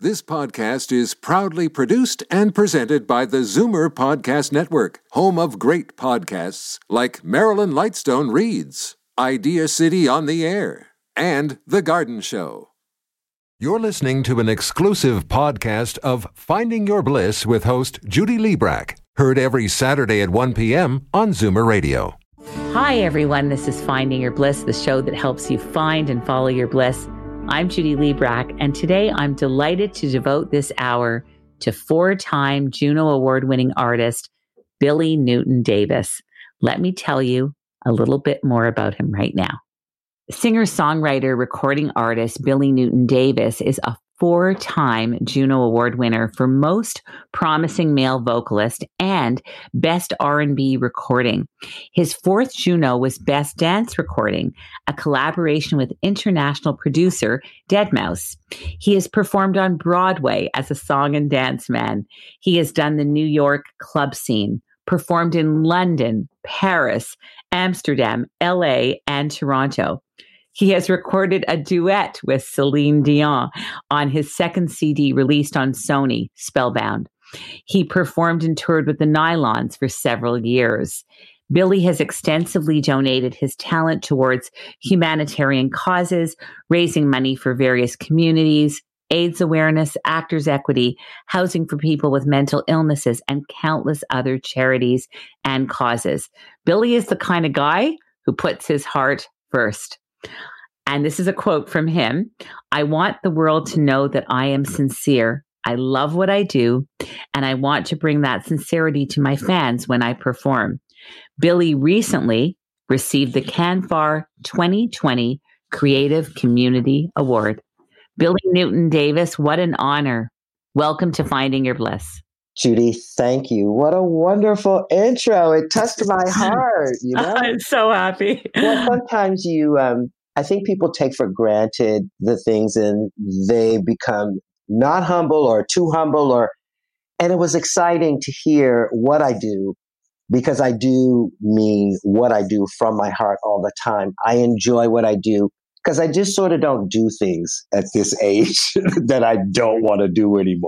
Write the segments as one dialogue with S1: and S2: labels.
S1: This podcast is proudly produced and presented by the Zoomer Podcast Network, home of great podcasts like Marilyn Lightstone Reads, Idea City on the Air, and The Garden Show. You're listening to an exclusive podcast of Finding Your Bliss with host Judy Liebrack, heard every Saturday at 1 p.m. on Zoomer Radio.
S2: Hi, everyone. This is Finding Your Bliss, the show that helps you find and follow your bliss. I'm Judy Liebrack, and today I'm delighted to devote this hour to four-time Juno Award-winning artist Billy Newton Davis. Let me tell you a little bit more about him right now. Singer-songwriter, recording artist Billy Newton Davis is a four-time Juno Award winner for Most Promising Male Vocalist and Best R&B Recording. His fourth Juno was Best Dance Recording, a collaboration with international producer deadmau5. He has performed on Broadway as a song and dance man. He has done the New York club scene, performed in London, Paris, Amsterdam, LA, and Toronto. He has recorded a duet with Celine Dion on his second CD released on Sony, Spellbound. He performed and toured with the Nylons for several years. Billy has extensively donated his talent towards humanitarian causes, raising money for various communities, AIDS awareness, actors' equity, housing for people with mental illnesses, and countless other charities and causes. Billy is the kind of guy who puts his heart first. And this is a quote from him. "I want the world to know that I am sincere. I love what I do, and I want to bring that sincerity to my fans when I perform." Billy recently received the CanFAR 2020 Creative Community Award. Billy Newton Davis, what an honor. Welcome to Finding Your Bliss.
S3: Judy, thank you. What a wonderful intro. It touched my heart, you know?
S2: I'm so happy.
S3: Well, sometimes I think people take for granted the things and they become not humble or too humble and it was exciting to hear what I do because I do mean what I do from my heart all the time. I enjoy what I do because I just sort of don't do things at this age that I don't want to do anymore.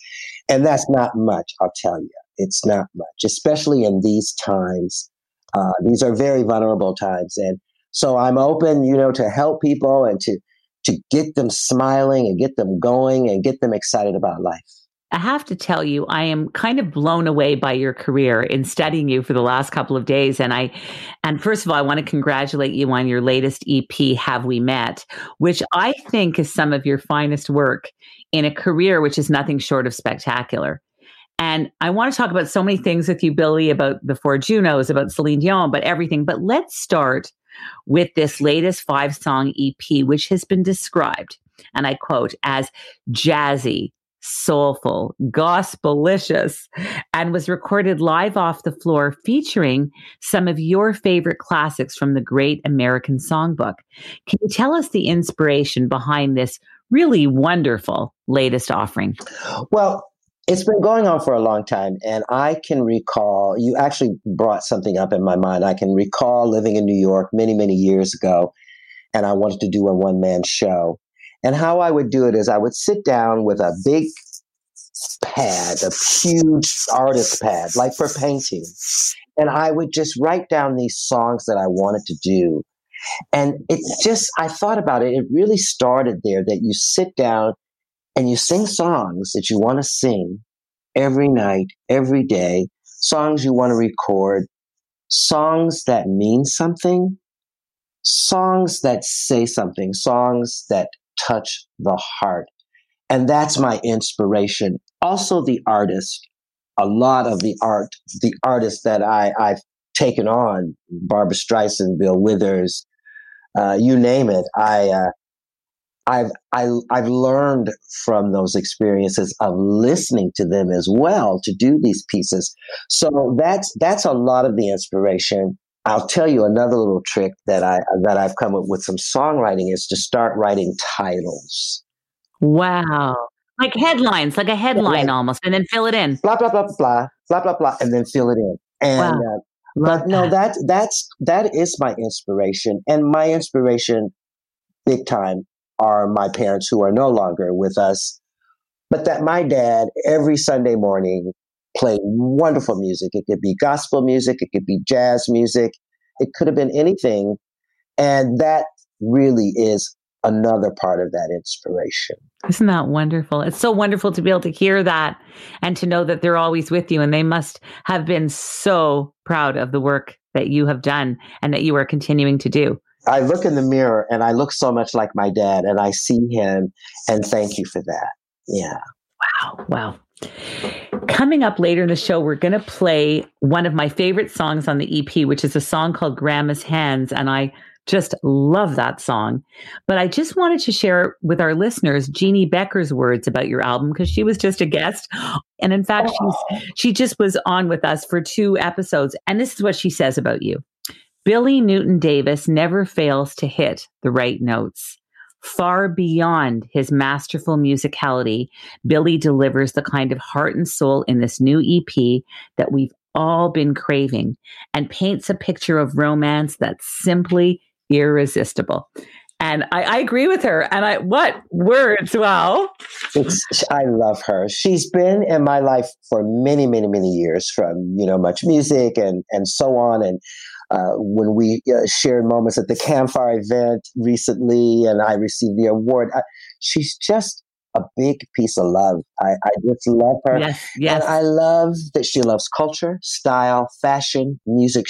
S3: And that's not much, I'll tell you. It's not much, especially in these times. These are very vulnerable times. And so I'm open, to help people and to get them smiling and get them going and get them excited about life.
S2: I have to tell you, I am kind of blown away by your career in studying you for the last couple of days. And first of all, I want to congratulate you on your latest EP, Have We Met, which I think is some of your finest work in a career which is nothing short of spectacular. And I want to talk about so many things with you, Billy, about the four Junos, about Celine Dion, about everything. But let's start with this latest 5-song EP, which has been described, and I quote, as jazzy, soulful, gospelicious, and was recorded live off the floor featuring some of your favorite classics from the Great American Songbook. Can you tell us the inspiration behind this really wonderful latest offering?
S3: Well, it's been going on for a long time, and I can recall, you actually brought something up in my mind. I can recall living in New York many, many years ago, and I wanted to do a one-man show. And how I would do it is I would sit down with a big pad, a huge artist pad, like for painting, and I would just write down these songs that I wanted to do. And I thought about it, it really started there, that you sit down and you sing songs that you want to sing every night, every day, songs you want to record, songs that mean something, songs that say something, songs that touch the heart. And that's my inspiration. Also the artist, a lot of the artists that I've taken on, Barbra Streisand, Bill Withers, you name it. I've learned from those experiences of listening to them as well to do these pieces. So that's a lot of the inspiration. I'll tell you another little trick that I've come up with some songwriting is to start writing titles.
S2: Wow. Like headlines, like a headline almost, and then fill it in.
S3: Blah, blah, blah, blah, blah, blah, blah, and then fill it in. And,
S2: wow.
S3: But no, that is my inspiration. And my inspiration, big time, are my parents who are no longer with us. but that my dad every Sunday morning played wonderful music. It could be gospel music, it could be jazz music, it could have been anything. And that really is another part of that inspiration.
S2: Isn't that wonderful? It's so wonderful to be able to hear that and to know that they're always with you. And they must have been so proud of the work that you have done and that you are continuing to do.
S3: I look in the mirror and I look so much like my dad, and I see him, and thank you for that. Yeah.
S2: Wow. Coming up later in the show, we're going to play one of my favorite songs on the EP, which is a song called Grandma's Hands. And I just love that song. But I just wanted to share with our listeners Jeannie Becker's words about your album, because she was just a guest. And in fact, she just was on with us for 2 episodes. And this is what she says about you. Billy Newton Davis never fails to hit the right notes. Far beyond his masterful musicality, Billy delivers the kind of heart and soul in this new EP that we've all been craving, and paints a picture of romance that's simply irresistible. And I agree with her. And what words? Wow.
S3: I love her. She's been in my life for many, many, many years, from, Much Music and so on. And when we shared moments at the Campfire event recently, and I received the award, she's just a big piece of love. I just love her.
S2: Yes.
S3: And I love that she loves culture, style, fashion, music.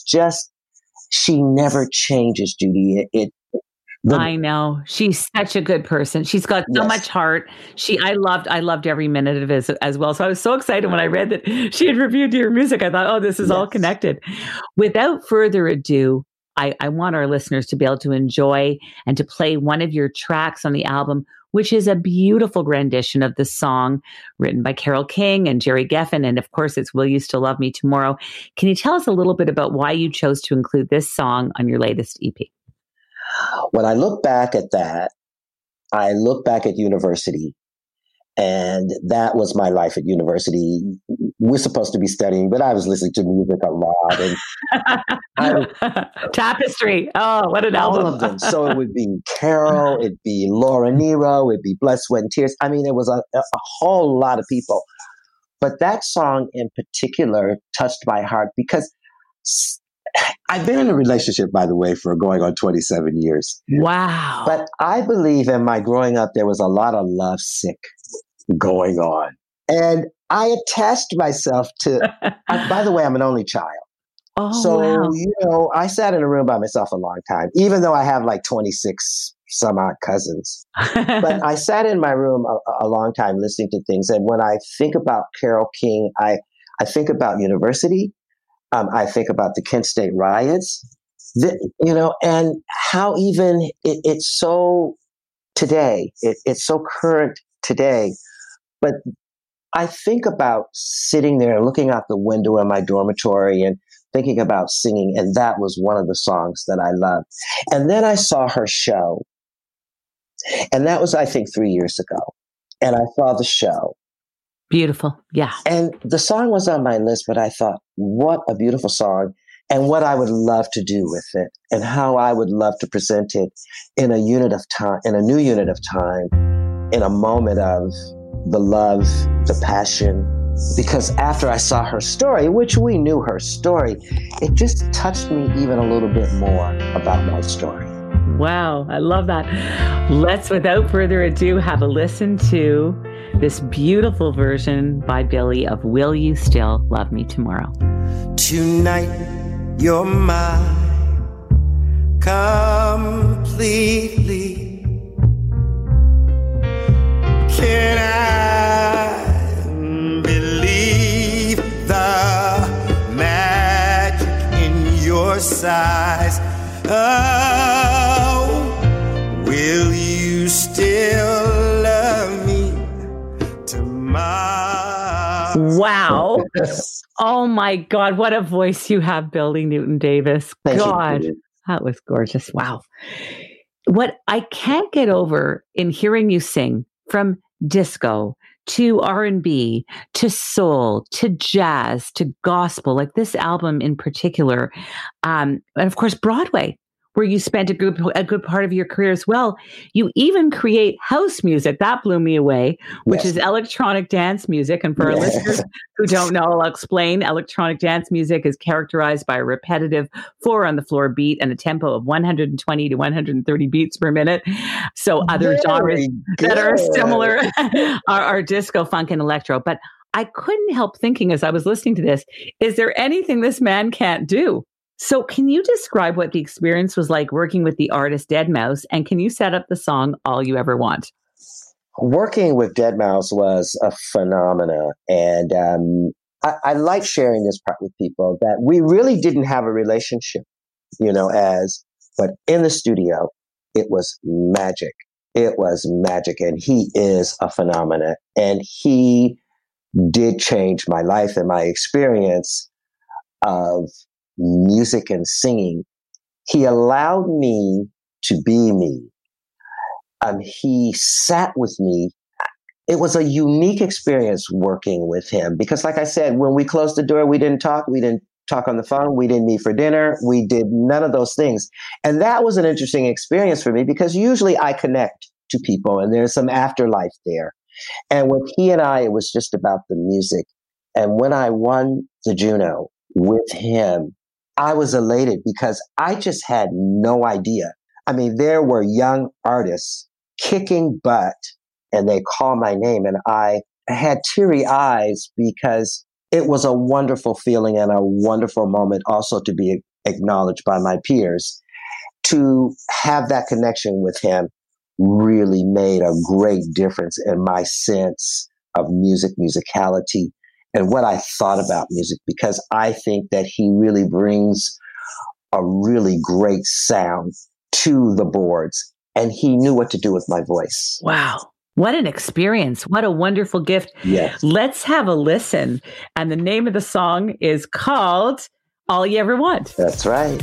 S3: She never changes, Judy.
S2: I know. She's such a good person. She's got so much heart. I loved every minute of it as well. So I was so excited when I read that she had reviewed your music. I thought, this is all connected. Without further ado, I want our listeners to be able to enjoy and to play one of your tracks on the album, which is a beautiful rendition of the song written by Carole King and Jerry Geffen. And of course, it's Will You Still Love Me Tomorrow. Can you tell us a little bit about why you chose to include this song on your latest EP?
S3: When I look back at that, I look back at university, and that was my life at university. We're supposed to be studying, but I was listening to music a lot. And
S2: Tapestry. Oh, what an album.
S3: All of them. So it would be Carol, it'd be Laura Nyro, it'd be Blood, Sweat, and Tears. I mean, it was a whole lot of people. But that song in particular touched my heart because I've been in a relationship, by the way, for going on 27 years.
S2: Wow.
S3: But I believe in my growing up, there was a lot of love sick going on. And I attached myself to, by the way, I'm an only child.
S2: Oh,
S3: so,
S2: wow.
S3: I sat in a room by myself a long time, even though I have like 26 some odd cousins. But I sat in my room a long time listening to things. And when I think about Carole King, I think about university. I think about the Kent State riots, and how even it's so today, it's so current today. But I think about sitting there looking out the window in my dormitory and thinking about singing. And that was one of the songs that I loved. And then I saw her show. And that was, I think, 3 years ago. And I saw the show.
S2: Beautiful. Yeah.
S3: And the song was on my list, but I thought, what a beautiful song, and what I would love to do with it, and how I would love to present it in a unit of time, in a new unit of time, in a moment of the love, the passion. Because after I saw her story, which we knew her story, it just touched me even a little bit more about my story.
S2: Wow. I love that. Let's, without further ado, have a listen to this beautiful version by Billy of Will You Still Love Me Tomorrow?
S4: Tonight, you're mine completely. Can I believe the magic in your size? Oh, will you still love me tomorrow?
S2: Wow. Oh my God, what a voice you have, Billy Newton Davis. God, that was gorgeous. Wow. What I can't get over in hearing you sing, from disco to R&B to soul to jazz to gospel, like this album in particular, and of course Broadway. where you spent a good part of your career as well. You even create house music. That blew me away, which is electronic dance music. And for our listeners who don't know, I'll explain. Electronic dance music is characterized by a repetitive 4-on-the-floor beat and a tempo of 120 to 130 beats per minute. So other genres that are similar are disco, funk, and electro. But I couldn't help thinking as I was listening to this, is there anything this man can't do? So can you describe what the experience was like working with the artist Deadmau5? And can you set up the song All You Ever Want?
S3: Working with Deadmau5 was a phenomena. And I like sharing this part with people that we really didn't have a relationship, but in the studio, it was magic. It was magic. And he is a phenomena. And he did change my life and my experience of music and singing. He allowed me to be me. He sat with me. It was a unique experience working with him because, like I said, when we closed the door, we didn't talk. We didn't talk on the phone. We didn't meet for dinner. We did none of those things. And that was an interesting experience for me because usually I connect to people and there's some afterlife there. And with he and I, it was just about the music. And when I won the Juno with him, I was elated because I just had no idea. I mean, there were young artists kicking butt and they called my name and I had teary eyes because it was a wonderful feeling and a wonderful moment also to be acknowledged by my peers. To have that connection with him really made a great difference in my sense of musicality, and what I thought about music, because I think that he really brings a really great sound to the boards, and he knew what to do with my voice.
S2: Wow. What an experience. What a wonderful gift.
S3: Yes.
S2: Let's have a listen. And the name of the song is called All You Ever Want.
S3: That's right.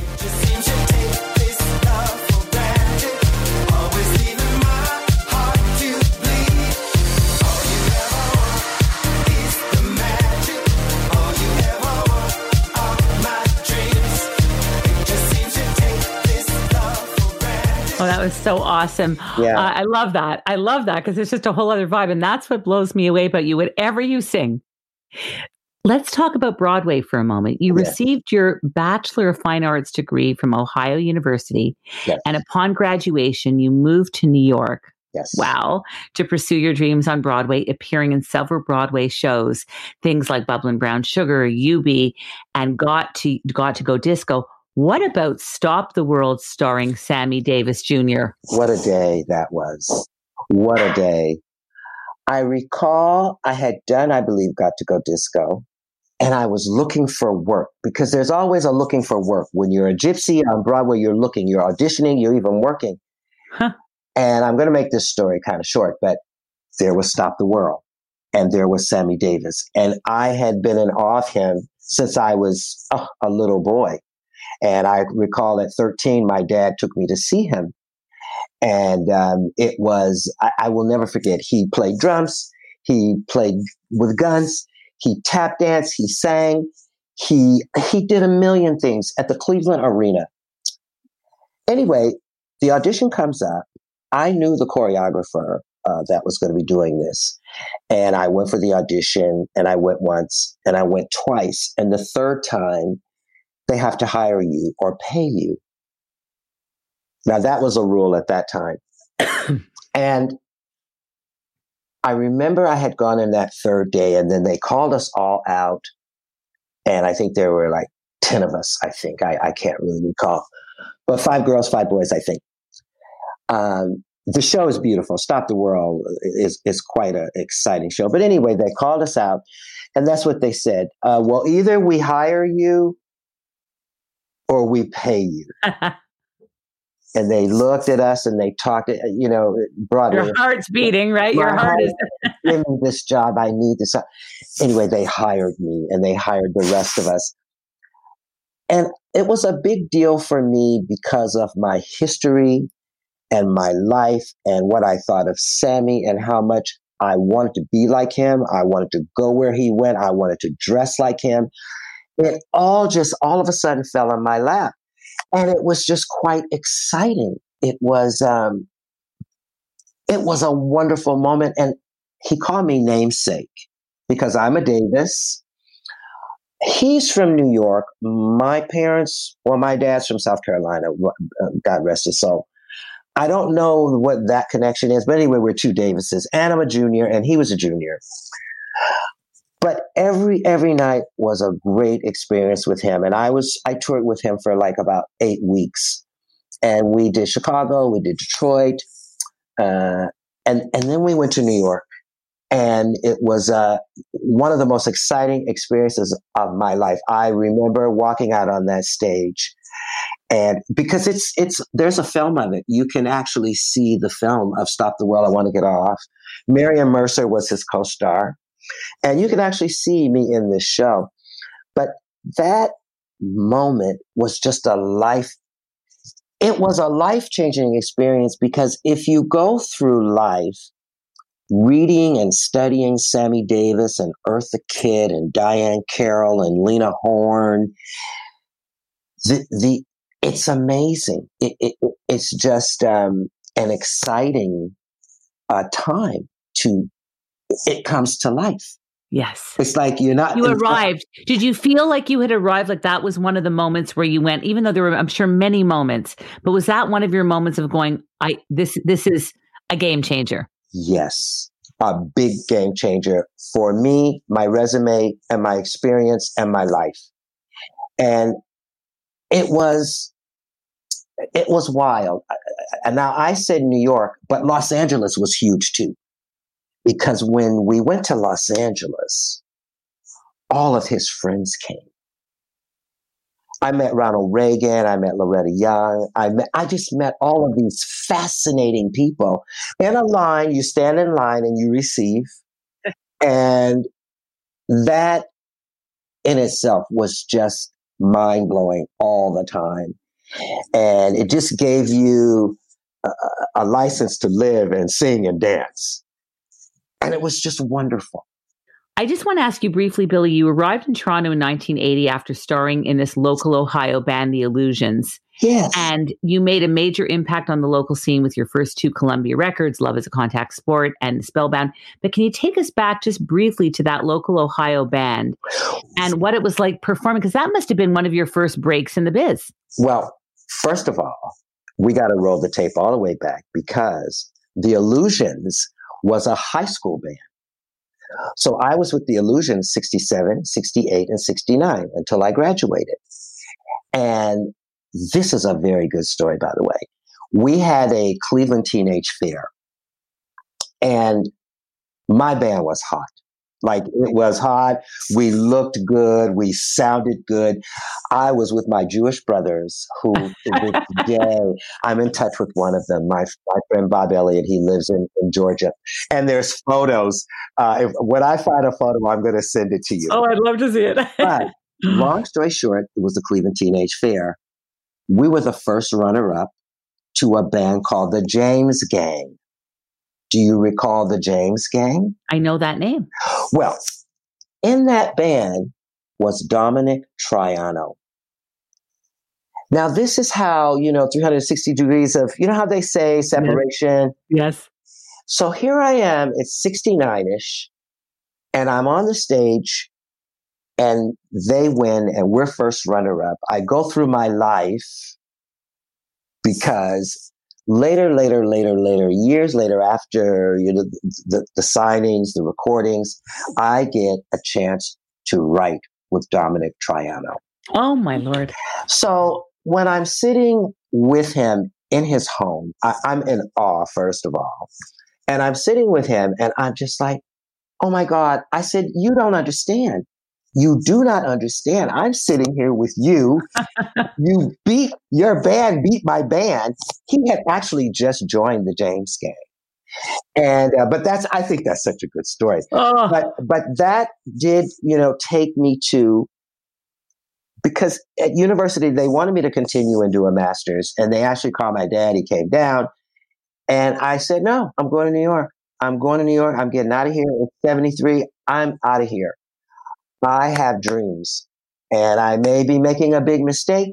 S2: Oh, that was so awesome.
S3: Yeah.
S2: I love that. I love that because it's just a whole other vibe. And that's what blows me away about you, whatever you sing. Let's talk about Broadway for a moment. You received your Bachelor of Fine Arts degree from Ohio University.
S3: Yes.
S2: And upon graduation, you moved to New York.
S3: Yes.
S2: Wow. To pursue your dreams on Broadway, appearing in several Broadway shows, things like Bubbling Brown Sugar, Eubie, and got to go disco. What about Stop the World starring Sammy Davis Jr.?
S3: What a day that was. What a day. I recall I had done, I believe, Got to Go Disco, and I was looking for work because there's always a looking for work. When you're a gypsy on Broadway, you're looking, you're auditioning, you're even working.
S2: Huh.
S3: And I'm going to make this story kind of short, but there was Stop the World and there was Sammy Davis. And I had been in awe of him since I was a little boy. And I recall at 13, my dad took me to see him. And it was, I will never forget, he played drums, he played with guns, he tap danced, he sang, he did a million things at the Cleveland Arena. Anyway, the audition comes up. I knew the choreographer that was going to be doing this. And I went for the audition, and I went once, and I went twice. And the third time, they have to hire you or pay you. Now, that was a rule at that time. And I remember I had gone in that third day, and then they called us all out. And I think there were like 10 of us, I think. I can't really recall. But 5 girls, 5 boys, I think. The show is beautiful. Stop the World is quite an exciting show. But anyway, they called us out, and that's what they said. Well, either we hire you or we pay you. And they looked at us and they talked, Broadway.
S2: Your heart's beating, right? Your heart is.
S3: Give me this job. I need this. Anyway, they hired me and they hired the rest of us. And it was a big deal for me because of my history and my life and what I thought of Sammy and how much I wanted to be like him. I wanted to go where he went. I wanted to dress like him. It all of a sudden fell in my lap. And it was just quite exciting. It was a wonderful moment. And he called me namesake because I'm a Davis. He's from New York. My dad's from South Carolina, God rest his soul. I don't know what that connection is, but anyway, we're two Davises, and I'm a junior, and he was a junior. But every night was a great experience with him, and I toured with him for like about 8 weeks, and we did Chicago, we did Detroit, and then we went to New York, and it was one of the most exciting experiences of my life. I remember walking out on that stage. And because there's a film of it, you can actually see the film of Stop the World, I Want to Get Off. Miriam Mercer was his co-star, and you can actually see me in this show. But that moment was just it was a life-changing experience, because if you go through life reading and studying Sammy Davis and Eartha Kitt and Diane Carroll and Lena Horne, it's amazing. It's just an exciting time it comes to life.
S2: Yes.
S3: It's like you
S2: arrived. Did you feel like you had arrived? Like that was one of the moments where you went, even though there were, I'm sure, many moments, but was that one of your moments of going, this is a game changer? Yes.
S3: A big game changer for me, my resume and my experience and my life. And it was wild. And now I said New York, but Los Angeles was huge too. Because when we went to Los Angeles, all of his friends came. I met Ronald Reagan. I met Loretta Young. I just met all of these fascinating people in a line. You stand in line and you receive. And that in itself was just mind-blowing all the time. And it just gave you a license to live and sing and dance. And it was just wonderful.
S2: I just want to ask you briefly, Billy, you arrived in Toronto in 1980 after starring in this local Ohio band, The Illusions.
S3: Yes.
S2: And you made a major impact on the local scene with your first 2 Columbia records, Love is a Contact Sport and Spellbound. But can you take us back just briefly to that local Ohio band and what it was like performing? Because that must have been one of your first breaks in the biz.
S3: Well, first of all, we got to roll the tape all the way back, because The Illusions was a high school band. So I was with The Illusions 67, 68, and 69 until I graduated. And this is a very good story, by the way. We had a Cleveland Teenage Fair, and my band was hot. Like, it was hot. We looked good. We sounded good. I was with my Jewish brothers who, today, I'm in touch with one of them, my friend Bob Elliott. He lives in Georgia. And there's photos. When I find a photo, I'm going to send it to you.
S2: Oh, I'd love to see it.
S3: But long story short, it was the Cleveland Teenage Fair. We were the first runner-up to a band called the James Gang. Do you recall the James Gang?
S2: I know that name.
S3: Well, in that band was Dominic Triano. Now, this is how, 360 degrees of, how they say separation?
S2: Yes.
S3: So here I am, it's 69-ish, and I'm on the stage, and they win, and we're first runner-up. I go through my life because later, years later, after the signings, the recordings, I get a chance to write with Dominic Triano.
S2: Oh, my Lord.
S3: So when I'm sitting with him in his home, I'm in awe, first of all. And I'm sitting with him, and I'm just like, oh, my God. I said, you don't understand. You do not understand. I'm sitting here with you. Your band beat my band. He had actually just joined the James Gang. And, I think that's such a good story.
S2: Oh.
S3: But that did, take me to, because at university, they wanted me to continue and do a master's, and they actually called my dad. He came down, and I said, no, I'm going to New York. I'm getting out of here. It's 73. I'm out of here. I have dreams, and I may be making a big mistake,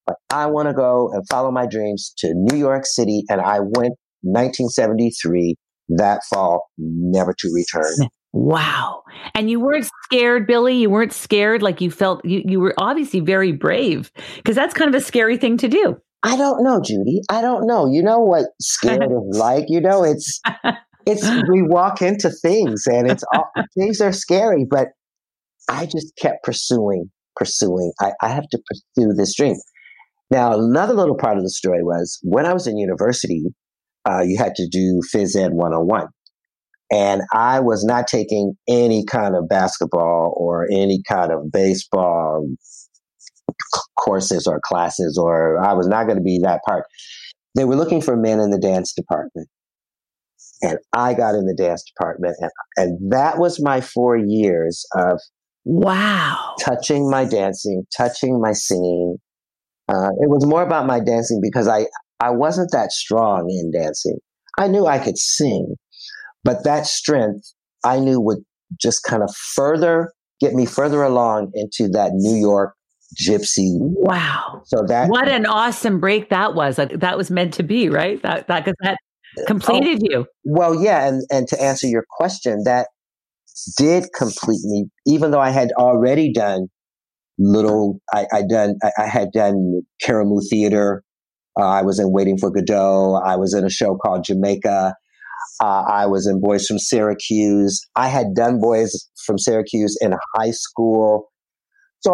S3: Like, I want to go and follow my dreams to New York City. And I went 1973, that fall, never to return.
S2: Wow. And you weren't scared, Billy? You weren't scared? Like you felt, you were obviously very brave, because that's kind of a scary thing to do.
S3: I don't know, Judy. I don't know. You know what scared is like? You know, it's we walk into things and things are scary, but I just kept pursuing. I have to pursue this dream. Now, another little part of the story was when I was in university, you had to do Phys Ed 101. And I was not taking any kind of basketball or any kind of baseball courses or classes, or I was not going to be that part. They were looking for men in the dance department. And I got in the dance department. And that was my 4 years of touching my dancing, touching my singing. It was more about my dancing because I wasn't that strong in dancing. I knew I could sing, but that strength I knew would just kind of get me further along into that New York gypsy.
S2: Wow.
S3: So what
S2: an awesome break that was. Like, that was meant to be, right? That completed you.
S3: Well, yeah. And to answer your question, that did complete me, even though I had already done I had done Karamu Theater. I was in Waiting for Godot. I was in a show called Jamaica. I was in Boys from Syracuse. I had done Boys from Syracuse in high school. So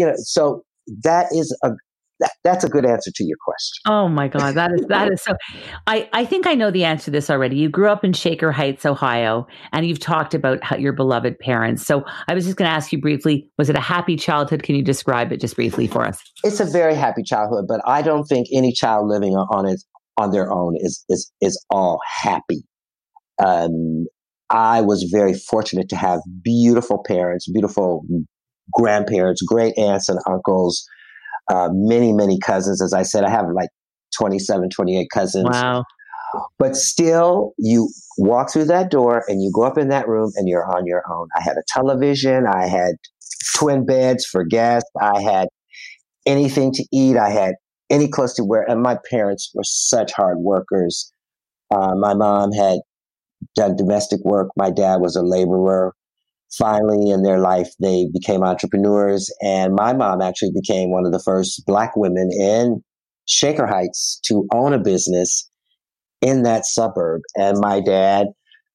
S3: that's a good answer to your question.
S2: Oh my God. That is so, I think I know the answer to this already. You grew up in Shaker Heights, Ohio, and you've talked about your beloved parents. So I was just going to ask you briefly, was it a happy childhood? Can you describe it just briefly for us?
S3: It's a very happy childhood, but I don't think any child living on their own is all happy. I was very fortunate to have beautiful parents, beautiful grandparents, great aunts and uncles, many, many cousins. As I said, I have like 27, 28 cousins.
S2: Wow.
S3: But still, you walk through that door and you go up in that room and you're on your own. I had a television. I had twin beds for guests. I had anything to eat. I had any clothes to wear. And my parents were such hard workers. My mom had done domestic work. My dad was a laborer. Finally, in their life, they became entrepreneurs. And my mom actually became one of the first Black women in Shaker Heights to own a business in that suburb. And my dad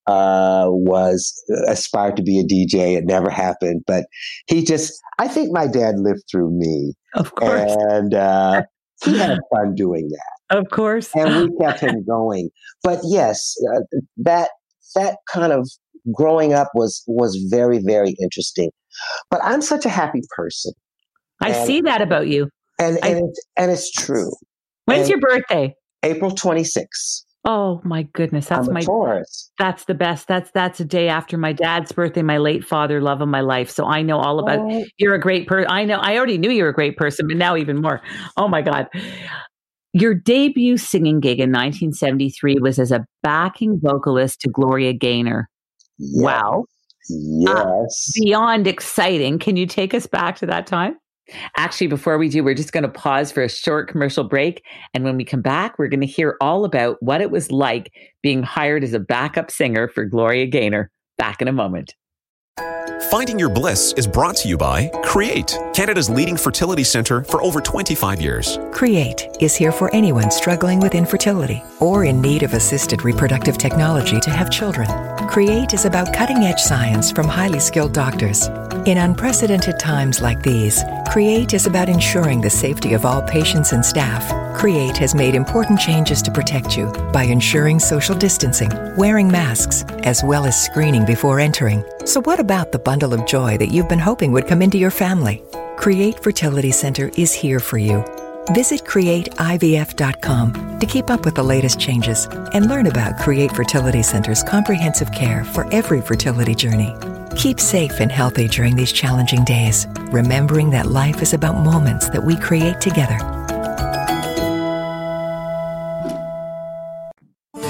S3: aspired to be a DJ. It never happened. But I think my dad lived through me.
S2: Of course.
S3: And he had fun doing that.
S2: Of course.
S3: And we kept him going. But yes, that kind of growing up was very, very interesting. But I'm such a happy person.
S2: I see that about you.
S3: And it's true.
S2: When's your birthday?
S3: April 26th.
S2: Oh my goodness. That's
S3: I'm a Taurus.
S2: That's the best. That's a day after my dad's birthday, my late father, love of my life. So I know all about you're a great person. I already knew you were a great person, but now even more. Oh my God. Your debut singing gig in 1973 was as a backing vocalist to Gloria Gaynor.
S3: Yes.
S2: Wow.
S3: Yes.
S2: Beyond exciting. Can you take us back to that time? Actually, before we do, we're just going to pause for a short commercial break. And when we come back, we're going to hear all about what it was like being hired as a backup singer for Gloria Gaynor. Back in a moment.
S5: Finding Your Bliss is brought to you by Create, Canada's leading fertility centre for over 25 years.
S6: Create is here for anyone struggling with infertility or in need of assisted reproductive technology to have children. Create is about cutting-edge science from highly skilled doctors. In unprecedented times like these, Create is about ensuring the safety of all patients and staff. Create has made important changes to protect you by ensuring social distancing, wearing masks, as well as screening before entering. So what about the bundle of joy that you've been hoping would come into your family? Create Fertility Center is here for you. Visit CreateIVF.com to keep up with the latest changes and learn about Create Fertility Center's comprehensive care for every fertility journey. Keep safe and healthy during these challenging days, remembering that life is about moments that we create together.
S2: We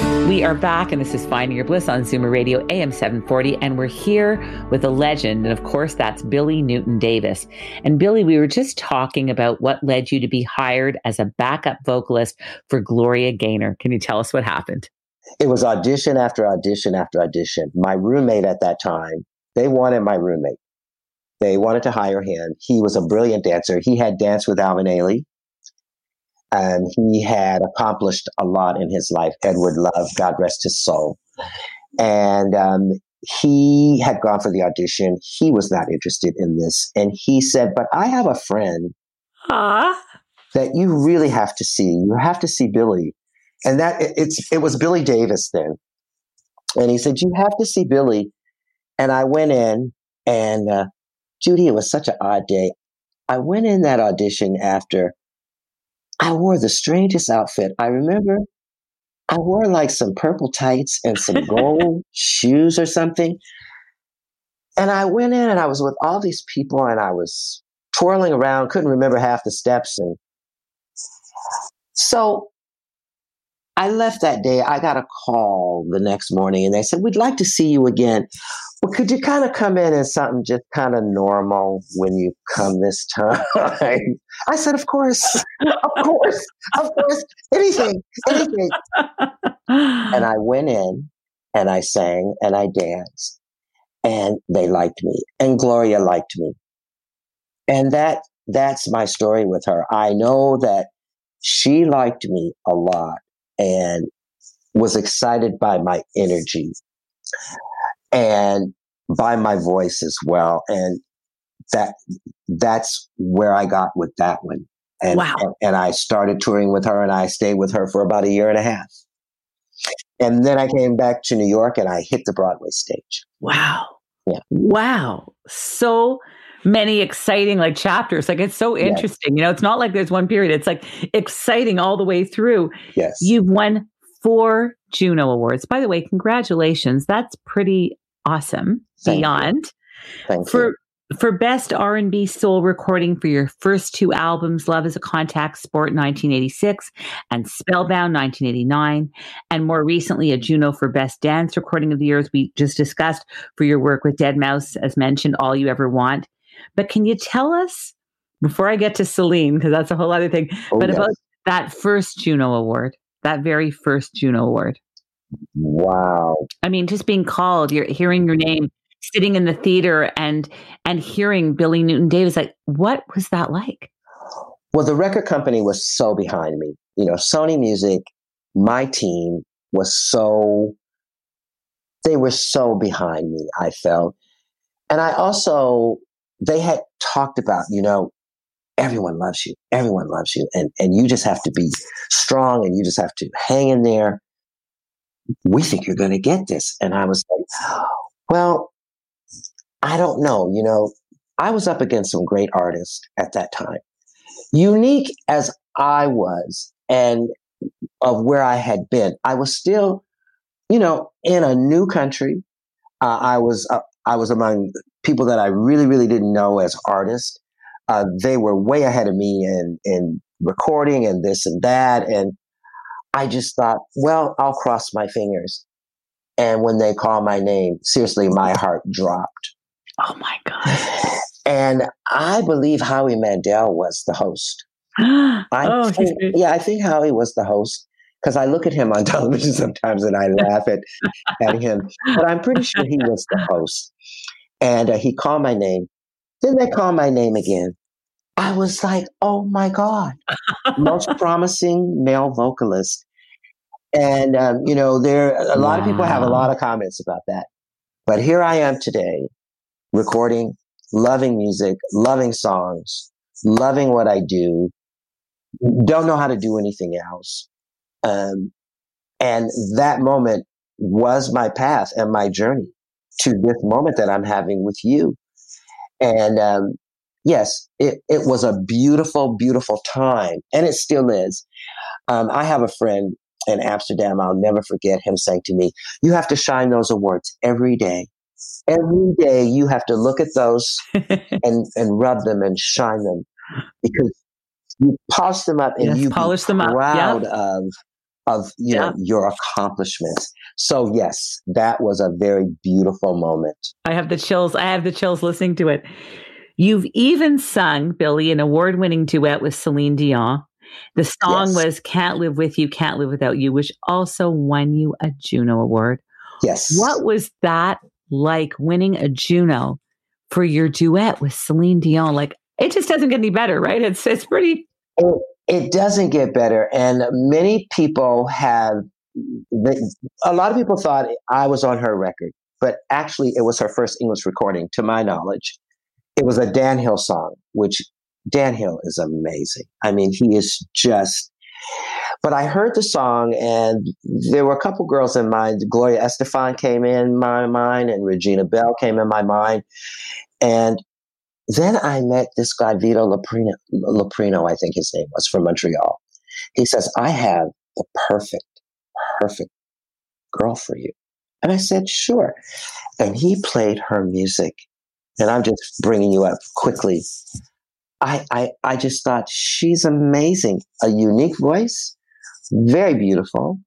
S2: are back, and this is Finding Your Bliss on Zoomer Radio AM 740, and we're here with a legend, and of course that's Billy Newton Davis. And Billy, we were just talking about what led you to be hired as a backup vocalist for Gloria Gaynor. Can you tell us what happened?
S3: It was audition after audition after audition. My roommate at that time, they wanted my roommate. They wanted to hire him. He was a brilliant dancer. He had danced with Alvin Ailey. He had accomplished a lot in his life. Edward Love, God rest his soul. And he had gone for the audition. He was not interested in this. And he said, but I have a friend that you really have to see. You have to see Billy. And it was Billy Davis then. And he said, you have to see Billy. And I went in, and Judy, it was such an odd day. I went in that audition after I wore the strangest outfit. I remember I wore like some purple tights and some gold shoes or something. And I went in and I was with all these people and I was twirling around, couldn't remember half the steps. And so I left that day. I got a call the next morning and they said, we'd like to see you again. Well, could you kind of come in as something just kind of normal when you come this time? I said, of course, anything. And I went in and I sang and I danced and they liked me and Gloria liked me. And that's my story with her. I know that she liked me a lot and was excited by my energy and by my voice as well. And that's where I got with that one. And,
S2: wow.
S3: And I started touring with her and I stayed with her for about a year and a half. And then I came back to New York and I hit the Broadway stage.
S2: Wow.
S3: Yeah.
S2: Wow. So many exciting chapters. It's so interesting. Yes. It's not like there's one period. It's exciting all the way through.
S3: Yes.
S2: You've won 4 Juno Awards. By the way, congratulations. That's pretty awesome.
S3: Thank
S2: Beyond.
S3: You. Thank you.
S2: For Best R&B Soul Recording for your first 2 albums, Love is a Contact Sport 1986 and Spellbound 1989, and more recently a Juno for Best Dance Recording of the Year, as we just discussed, for your work with Deadmau5, as mentioned, All You Ever Want. But can you tell us, before I get to Celine, because that's a whole other thing, about that first Juno Award, that very first Juno Award?
S3: Wow.
S2: I mean, just being called, you're hearing your name, sitting in the theater and hearing Billy Newton Davis, what was that like?
S3: Well, the record company was so behind me. Sony Music, my team they were so behind me, I felt. And I also, they had talked about, everyone loves you. Everyone loves you. And you just have to be strong and you just have to hang in there. We think you're going to get this. And I was like, well, I don't know. I was up against some great artists at that time. Unique as I was and of where I had been, I was still, in a new country. I was among people that I really, really didn't know as artists. They were way ahead of me in recording and this and that. And I just thought, well, I'll cross my fingers. And when they called my name, seriously, my heart dropped.
S2: Oh my God.
S3: And I believe Howie Mandel was the host. I think Howie was the host because I look at him on television sometimes and I laugh at him. But I'm pretty sure he was the host. And he called my name. Then they called my name again. I was like, oh my God, most promising male vocalist. And, a lot of people have a lot of comments about that. But here I am today, recording, loving music, loving songs, loving what I do, don't know how to do anything else. And that moment was my path and my journey to this moment that I'm having with you. And yes, it was a beautiful, beautiful time. And it still is. I have a friend in Amsterdam. I'll never forget him saying to me, you have to shine those awards every day. Every day you have to look at those and rub them and shine them because you polish them up and you
S2: polish them
S3: proud
S2: up. Yep.
S3: of of your accomplishments. So yes, that was a very beautiful moment.
S2: I have the chills. I have the chills listening to it. You've even sung, Billy, an award-winning duet with Celine Dion. The song was Can't Live With You, Can't Live Without You, which also won you a Juno Award.
S3: Yes.
S2: What was that like, winning a Juno for your duet with Celine Dion? Like, it just doesn't get any better, right? It's pretty...
S3: It doesn't get better. And many people a lot of people thought I was on her record, but actually it was her first English recording, to my knowledge. It was a Dan Hill song, which Dan Hill is amazing. I mean, he is just, but I heard the song and there were a couple girls in mind. Gloria Estefan came in my mind and Regina Bell came in my mind. And then I met this guy, Vito Loprino, I think his name was, from Montreal. He says, I have the perfect girl for you. And I said, sure. And he played her music. And I'm just bringing you up quickly. I just thought, she's amazing. A unique voice, very beautiful,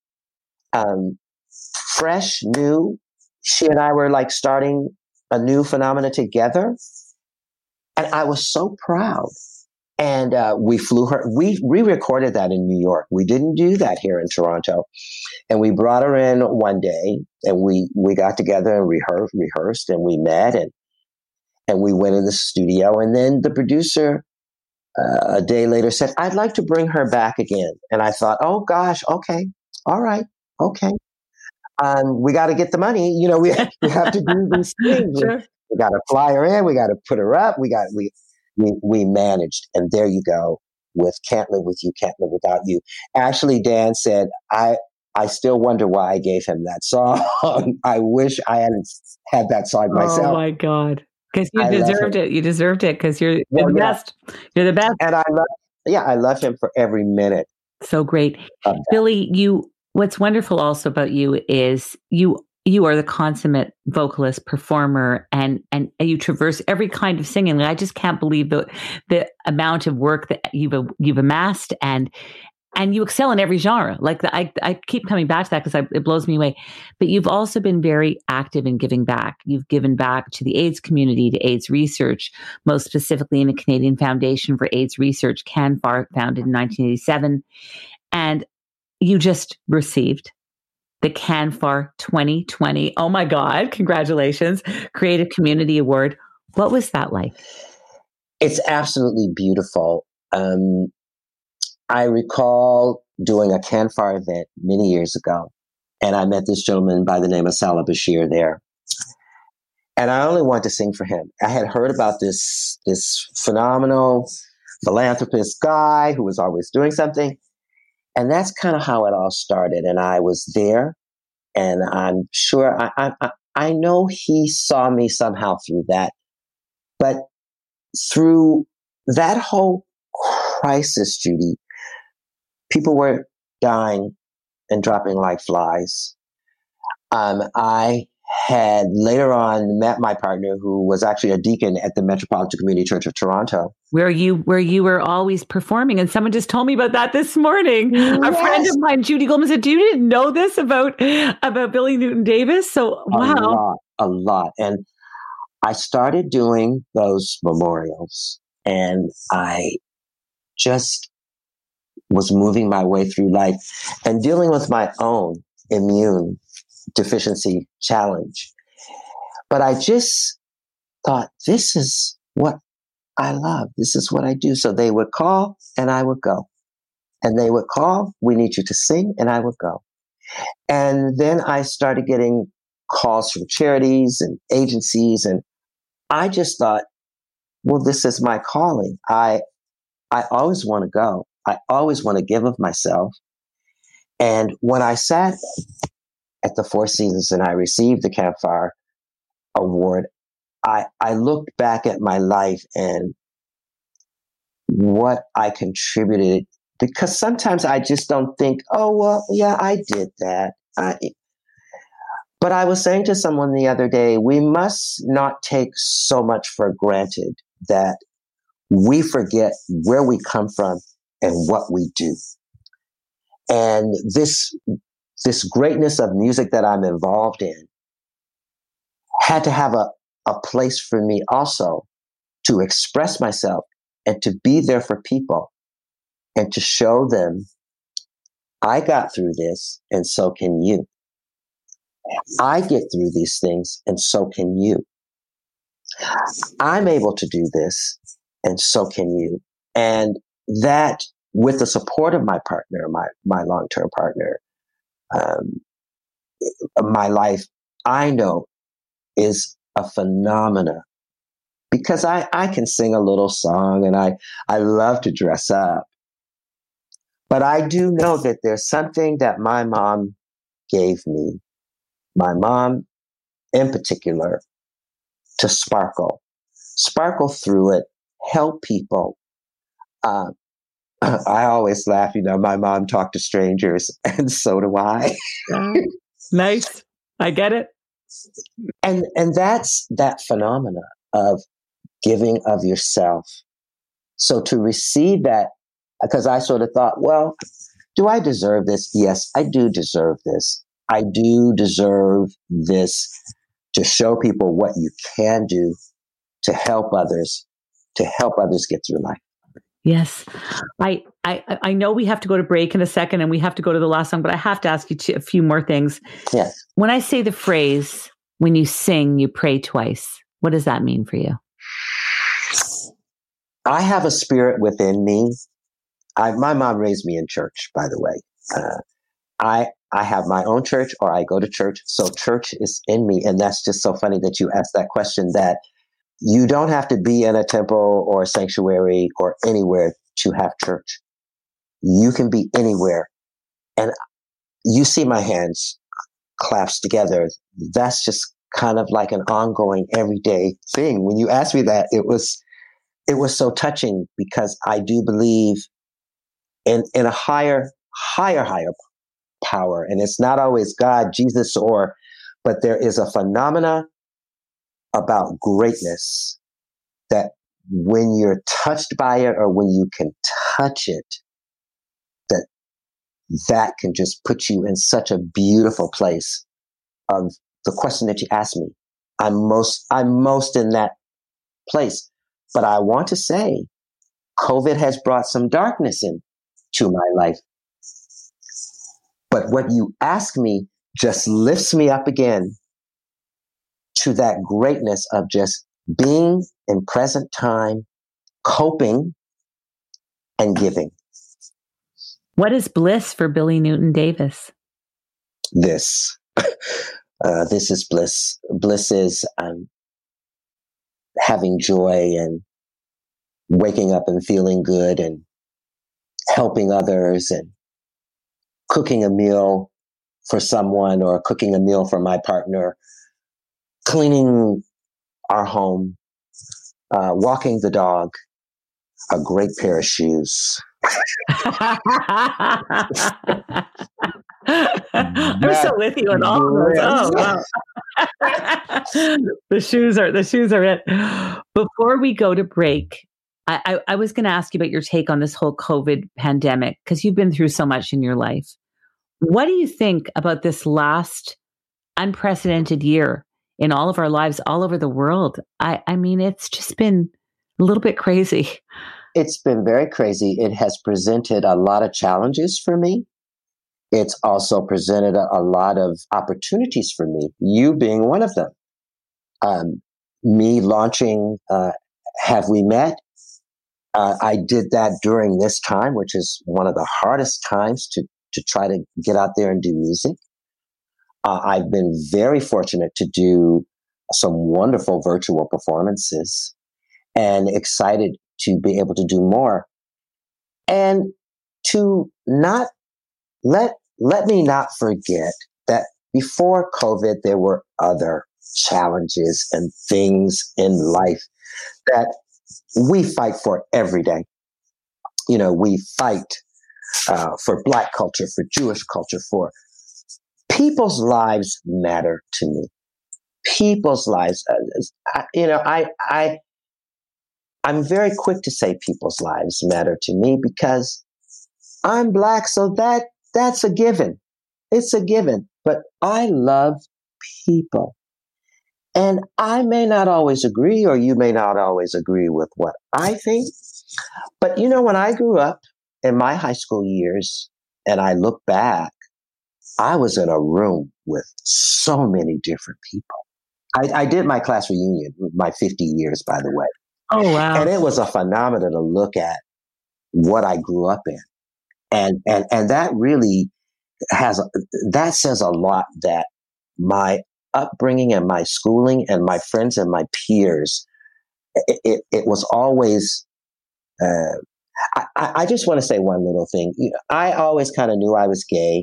S3: fresh, new. She and I were like starting a new phenomena together. And I was so proud. And we flew her. We re-recorded that in New York. We didn't do that here in Toronto. And we brought her in one day, and we got together and rehearsed, and we met, and we went in the studio. And then the producer, a day later, said, "I'd like to bring her back again." And I thought, "Oh gosh, okay, all right, okay. We got to get the money. You know, we have to do these things.
S2: Sure.
S3: We got to fly her in. We got to put her up. We managed, and there you go with Can't Live With You, Can't Live Without You. Actually, Dan said, I still wonder why I gave him that song. I wish I hadn't had that song myself.
S2: Oh my God. Because you deserved it. You deserved it because you're the best. You're the best.
S3: And I love him for every minute.
S2: So great. Billy, what's wonderful also about you is you are the consummate vocalist, performer, and you traverse every kind of singing. Like, I just can't believe the amount of work that you've amassed, and you excel in every genre. Like, I keep coming back to that because it blows me away. But you've also been very active in giving back. You've given back to the AIDS community, to AIDS research, most specifically in the Canadian Foundation for AIDS Research, CANFAR, founded in 1987. And you just received the CANFAR 2020. Oh my God, congratulations. Creative Community Award. What was that like?
S3: It's absolutely beautiful. I recall doing a CANFAR event many years ago, and I met this gentleman by the name of Salah Bashir there. And I only wanted to sing for him. I had heard about this phenomenal philanthropist guy who was always doing something. And that's kind of how it all started. And I was there, and I'm sure I know he saw me somehow through that. But through that whole crisis, Judy, people were dying and dropping like flies. I had later on met my partner, who was actually a deacon at the Metropolitan Community Church of Toronto, where
S2: you were always performing. And someone just told me about that this morning. Yes. A friend of mine, Judy Goldman, said, "You didn't know this about Billy Newton Davis?" So wow,
S3: a lot. And I started doing those memorials, and I just was moving my way through life and dealing with my own immune deficiency challenge. But I just thought, this is what I love. This is what I do. So they would call and I would go. And they would call, "We need you to sing," and I would go. And then I started getting calls from charities and agencies. And I just thought, well, this is my calling. I always want to go. I always want to give of myself. And when I sat at the Four Seasons and I received the CANFAR Award, I looked back at my life and what I contributed, because sometimes I just don't think, oh, well, yeah, I did that. But I was saying to someone the other day, we must not take so much for granted that we forget where we come from and what we do. And this greatness of music that I'm involved in had to have a place for me also to express myself and to be there for people and to show them I got through this and so can you. I get through these things and so can you. I'm able to do this and so can you. And that, with the support of my partner, my long-term partner, my life, I know, is a phenomena because I can sing a little song and I love to dress up. But I do know that there's something that my mom gave me, my mom in particular, to sparkle through it, help people. I always laugh, my mom talked to strangers, and so do I.
S2: Nice. I get it.
S3: And that's that phenomena of giving of yourself. So to receive that, because I sort of thought, well, do I deserve this? Yes, I do deserve this. I do deserve this, to show people what you can do to help others get through life.
S2: Yes. I know we have to go to break in a second and we have to go to the last song, but I have to ask you a few more things.
S3: Yes.
S2: When I say the phrase, when you sing, you pray twice, what does that mean for you?
S3: I have a spirit within me. My mom raised me in church, by the way. I have my own church, or I go to church. So church is in me. And that's just so funny that you asked that question, that you don't have to be in a temple or a sanctuary or anywhere to have church. You can be anywhere. And you see my hands clasped together. That's just kind of like an ongoing everyday thing. When you asked me that, it was so touching, because I do believe in a higher power. And it's not always God, Jesus, but there is a phenomena about greatness that when you're touched by it, or when you can touch it, that can just put you in such a beautiful place of the question that you asked me. I'm most in that place. But I want to say, COVID has brought some darkness into my life. But what you ask me just lifts me up again to that greatness of just being in present time, coping, and giving.
S2: What is bliss for Billy Newton Davis?
S3: This is bliss. Bliss is having joy and waking up and feeling good and helping others and cooking a meal for someone, or cooking a meal for my partner, cleaning our home, walking the dog, a great pair of shoes.
S2: I'm so with you on all of those. Oh, wow. The shoes are it. Before we go to break, I was going to ask you about your take on this whole COVID pandemic, because you've been through so much in your life. What do you think about this last unprecedented year in all of our lives, all over the world? I mean, it's just been a little bit crazy.
S3: It's been very crazy. It has presented a lot of challenges for me. It's also presented a lot of opportunities for me, you being one of them. Me launching Have We Met? I did that during this time, which is one of the hardest times to try to get out there and do music. I've been very fortunate to do some wonderful virtual performances, and excited to be able to do more. And to not let me not forget that before COVID, there were other challenges and things in life that we fight for every day. We fight for Black culture, for Jewish culture, for people's lives matter to me. People's lives, I'm very quick to say people's lives matter to me, because I'm Black, so that That's a given. It's a given. But I love people. And I may not always agree, or you may not always agree with what I think. But when I grew up in my high school years and I look back, I was in a room with so many different people. I did my class reunion, my 50 years, by the way.
S2: Oh, wow.
S3: And it was a phenomenon to look at what I grew up in. And that really that says a lot, that my upbringing and my schooling and my friends and my peers, it was always, I just want to say one little thing. I always kind of knew I was gay,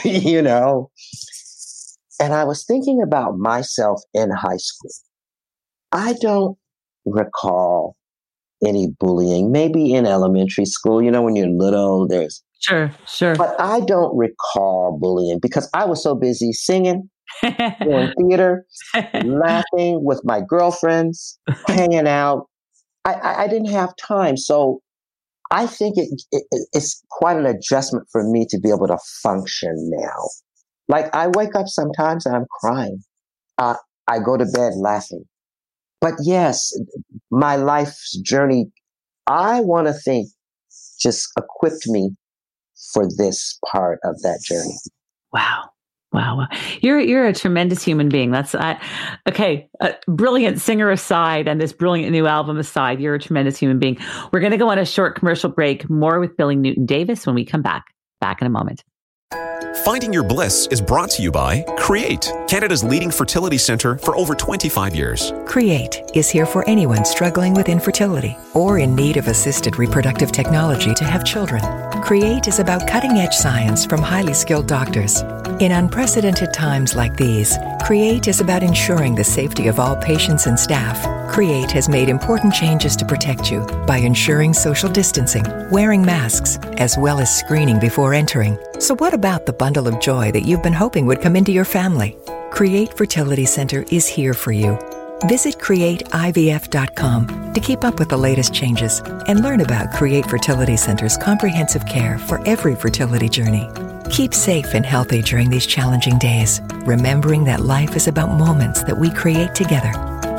S3: and I was thinking about myself in high school. I don't recall any bullying, maybe in elementary school, when you're little, there's.
S2: Sure.
S3: But I don't recall bullying because I was so busy singing, doing theater, laughing with my girlfriends, hanging out. I didn't have time. So I think it's quite an adjustment for me to be able to function now. Like I wake up sometimes and I'm crying. I go to bed laughing. But yes, my life's journey, I want to think, just equipped me for this part of that journey.
S2: Wow. You're a tremendous human being. That's okay. Brilliant singer aside, and this brilliant new album aside, you're a tremendous human being. We're going to go on a short commercial break. More with Billy Newton Davis when we come back. Back in a moment.
S5: Finding Your Bliss is brought to you by Create, Canada's leading fertility centre for over 25 years.
S6: Create is here for anyone struggling with infertility or in need of assisted reproductive technology to have children. Create is about cutting-edge science from highly skilled doctors. In unprecedented times like these, Create is about ensuring the safety of all patients and staff. Create has made important changes to protect you by ensuring social distancing, wearing masks, as well as screening before entering. So what about the bundle of joy that you've been hoping would come into your family? Create Fertility Center is here for you. Visit CreateIVF.com to keep up with the latest changes and learn about Create Fertility Center's comprehensive care for every fertility journey. Keep safe and healthy during these challenging days, remembering that life is about moments that we create together.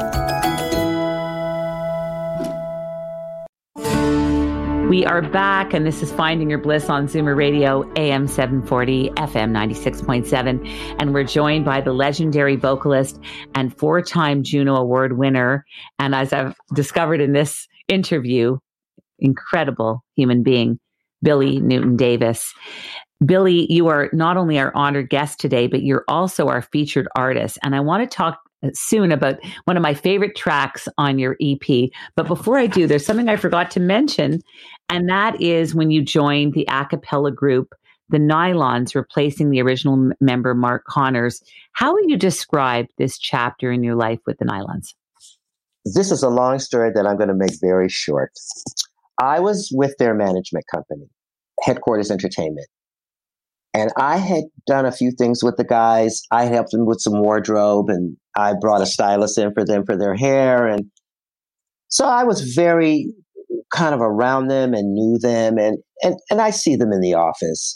S2: We are back, and this is Finding Your Bliss on Zoomer Radio, AM 740, FM 96.7. And we're joined by the legendary vocalist and 4-time Juno Award winner, and as I've discovered in this interview, incredible human being, Billy Newton Davis. Billy, you are not only our honored guest today, but you're also our featured artist. And I want to talk soon about one of my favorite tracks on your EP. But before I do, there's something I forgot to mention, and that is when you joined the a cappella group, the Nylons, replacing the original member, Mark Connors. How would you describe this chapter in your life with the Nylons?
S3: This is a long story that I'm going to make very short. I was with their management company, Headquarters Entertainment. And I had done a few things with the guys. I helped them with some wardrobe, and I brought a stylist in for them for their hair. And so I was very kind of around them and knew them. And I see them in the office.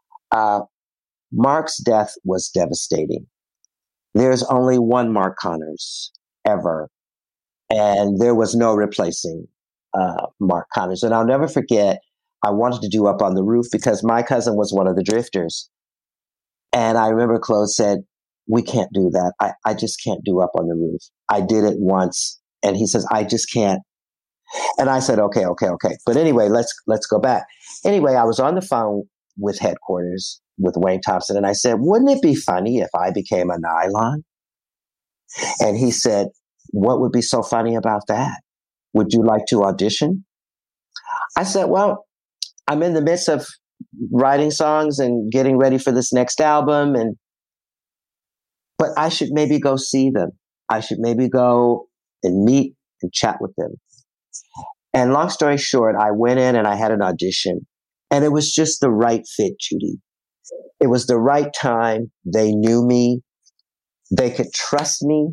S3: Mark's death was devastating. There's only one Mark Connors ever. And there was no replacing Mark Connors. And I'll never forget, I wanted to do Up on the Roof because my cousin was one of the Drifters. And I remember Claude said, we can't do that. I just can't do Up on the Roof. I did it once. And he says, I just can't. And I said, okay. But anyway, let's go back. Anyway, I was on the phone with Headquarters with Wayne Thompson. And I said, wouldn't it be funny if I became a Nylon? And he said, what would be so funny about that? Would you like to audition? I said, well, I'm in the midst of writing songs and getting ready for this next album. But I should maybe go see them. I should maybe go and meet and chat with them. And long story short, I went in and I had an audition, and it was just the right fit, Judy. It was the right time. They knew me. They could trust me.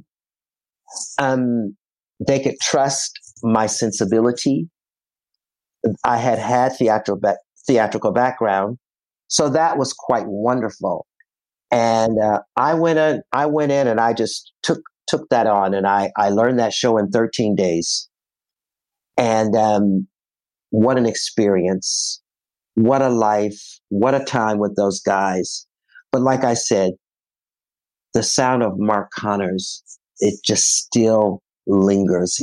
S3: They could trust my sensibility. I had theatrical background. So that was quite wonderful. And I went in and I just took that on, and I learned that show in 13 days. And what an experience. What a life. What a time with those guys. But like I said, the sound of Mark Connors, it just still lingers.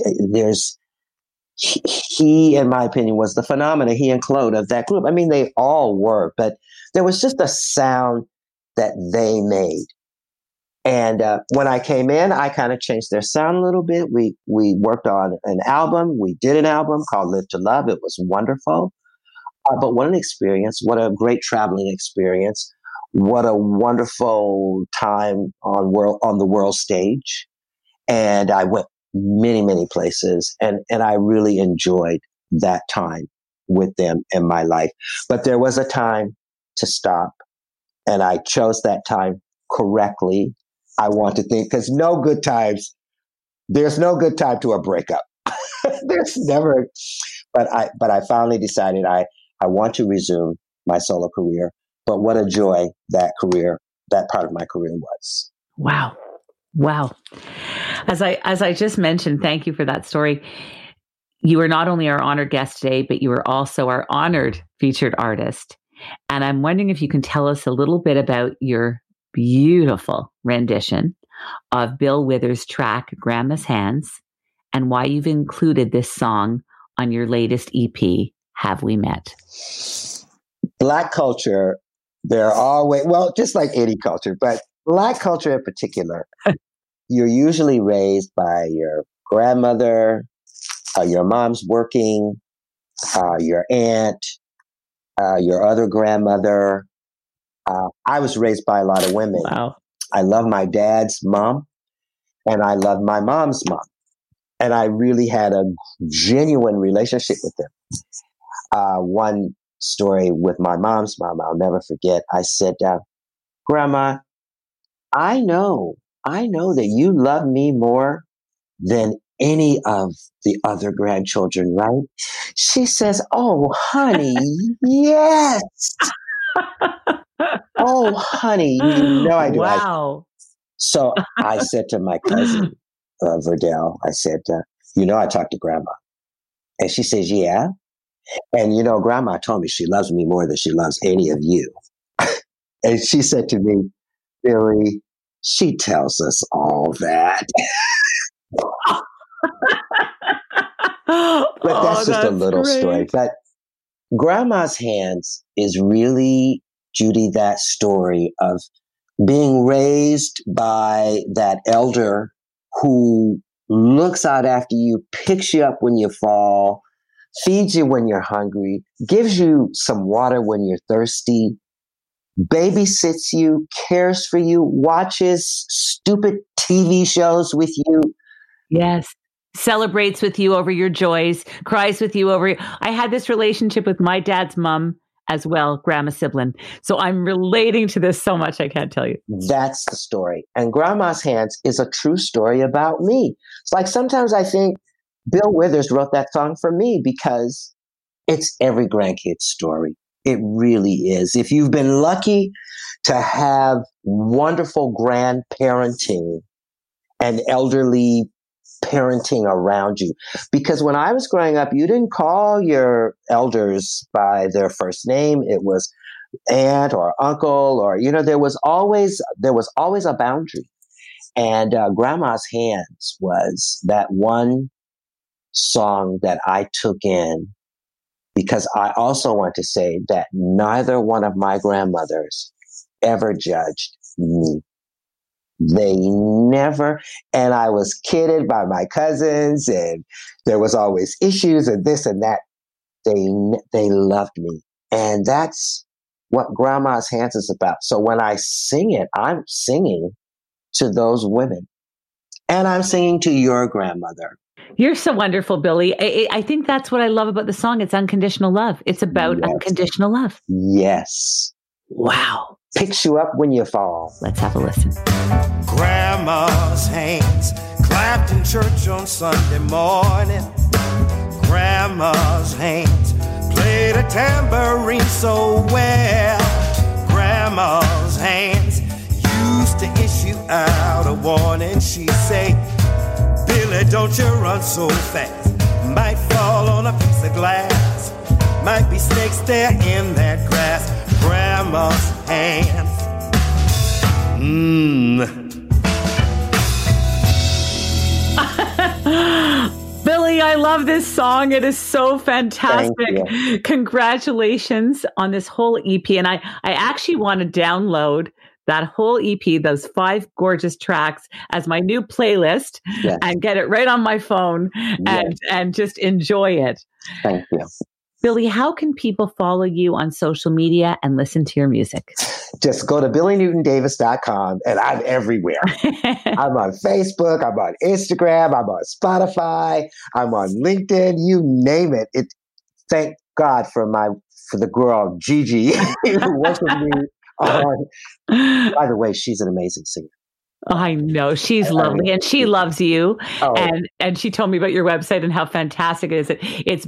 S3: He, in my opinion, was the phenomenon, he and Claude, of that group. I mean, they all were, but there was just a sound that they made. And when I came in, I kind of changed their sound a little bit. We worked on an album. We did an album called Live to Love. It was wonderful. But what an experience. What a great traveling experience. What a wonderful time on the world stage. And I went many, many places. And I really enjoyed that time with them in my life. But there was a time to stop. And I chose that time correctly. I want to think, because there's no good time to a breakup. There's never, but I finally decided I want to resume my solo career. But what a joy that part of my career was.
S2: Wow. As I just mentioned, thank you for that story. You are not only our honored guest today, but you are also our honored featured artist. And I'm wondering if you can tell us a little bit about your beautiful rendition of Bill Withers' track, Grandma's Hands, and why you've included this song on your latest EP, Have We Met?
S3: Black culture, they're always, well, just like any culture, but Black culture in particular, you're usually raised by your grandmother, your mom's working, your aunt, your other grandmother. I was raised by a lot of women.
S2: Wow.
S3: I love my dad's mom, and I love my mom's mom. And I really had a genuine relationship with them. One story with my mom's mom, I'll never forget. I said, Grandma, I know that you love me more than any of the other grandchildren, right? She says, oh, honey, yes. Oh, honey, you know I do.
S2: Wow.
S3: So I said to my cousin, Verdell, I said, I talked to Grandma. And she says, yeah. And, Grandma told me she loves me more than she loves any of you. And she said to me, Billy, she tells us all that. But that's just a little story. But Grandma's Hands is really, Judy, that story of being raised by that elder who looks out after you, picks you up when you fall, feeds you when you're hungry, gives you some water when you're thirsty, babysits you, cares for you, watches stupid TV shows with you.
S2: Yes. Celebrates with you over your joys, cries with you over. I had this relationship with my dad's mom as well, Grandma Siblin. So I'm relating to this so much, I can't tell you.
S3: That's the story. And Grandma's Hands is a true story about me. It's like sometimes I think Bill Withers wrote that song for me because it's every grandkid's story. It really is. If you've been lucky to have wonderful grandparenting and elderly parenting around you. Because when I was growing up, you didn't call your elders by their first name. It was aunt or uncle, or, there was always a boundary. And Grandma's Hands was that one song that I took in, because I also want to say that neither one of my grandmothers ever judged me. They never, and I was kidded by my cousins, and there was always issues and this and that. They loved me. And that's what Grandma's Hands is about. So when I sing it, I'm singing to those women, and I'm singing to your grandmother.
S2: You're so wonderful, Billy. I think that's what I love about the song. It's unconditional love. It's about unconditional love.
S3: Yes.
S2: Wow.
S3: Picks you up when you fall.
S2: Let's have a listen.
S4: Grandma's hands clapped in church on Sunday morning. Grandma's hands played a tambourine so well. Grandma's hands used to issue out a warning. She'd say, Billy, don't you run so fast. Might fall on a piece of glass. Might be snakes there in that grass. Grandma's hands.
S2: Billy, I love this song. It is so fantastic. Congratulations on this whole EP. And I actually want to download that whole EP, those 5 gorgeous tracks, as my new playlist and get it right on my phone and just enjoy it.
S3: Thank you.
S2: Billy, how can people follow you on social media and listen to your music?
S3: Just go to BillyNewtonDavis.com and I'm everywhere. I'm on Facebook, I'm on Instagram, I'm on Spotify, I'm on LinkedIn, you name it. Thank God for the girl, Gigi, who works with me on. By the way, she's an amazing singer.
S2: I know. She's lovely and she loves you. Oh. And she told me about your website and how fantastic it is. It's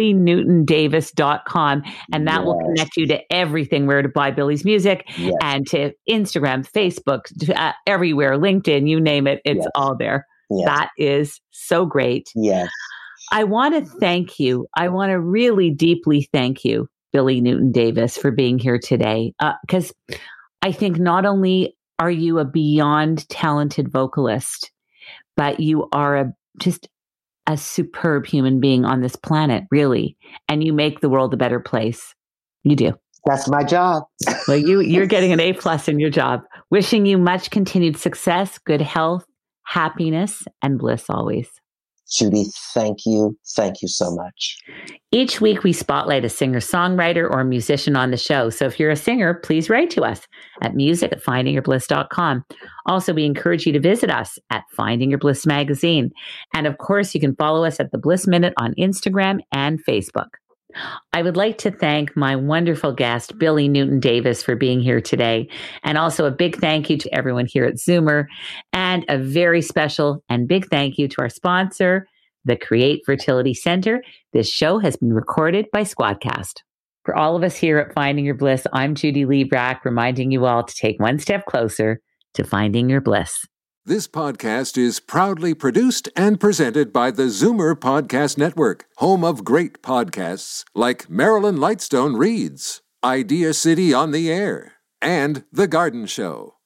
S2: BillyNewtonDavis.com and that will connect you to everything where to buy Billy's music and to Instagram, Facebook, everywhere, LinkedIn, you name it. It's all there. Yes. That is so great.
S3: Yes.
S2: I want to thank you. I want to really deeply thank you, Billy Newton Davis, for being here today. Because I think not only are you a beyond talented vocalist, but you are just a superb human being on this planet, really. And you make the world a better place. You do.
S3: That's my job.
S2: Well, you're getting an A+ in your job. Wishing you much continued success, good health, happiness, and bliss always.
S3: Judy, thank you. Thank you so much.
S2: Each week we spotlight a singer-songwriter or musician on the show. So if you're a singer, please write to us at music@findingyourbliss.com. Also, we encourage you to visit us at Finding Your Bliss magazine. And of course, you can follow us at The Bliss Minute on Instagram and Facebook. I would like to thank my wonderful guest, Billy Newton Davis, for being here today. And also a big thank you to everyone here at Zoomer. And a very special and big thank you to our sponsor, the Create Fertility Center. This show has been recorded by Squadcast. For all of us here at Finding Your Bliss, I'm Judy Librach, reminding you all to take one step closer to finding your bliss.
S1: This podcast is proudly produced and presented by the Zoomer Podcast Network, home of great podcasts like Marilyn Lightstone Reads, Idea City on the Air, and The Garden Show.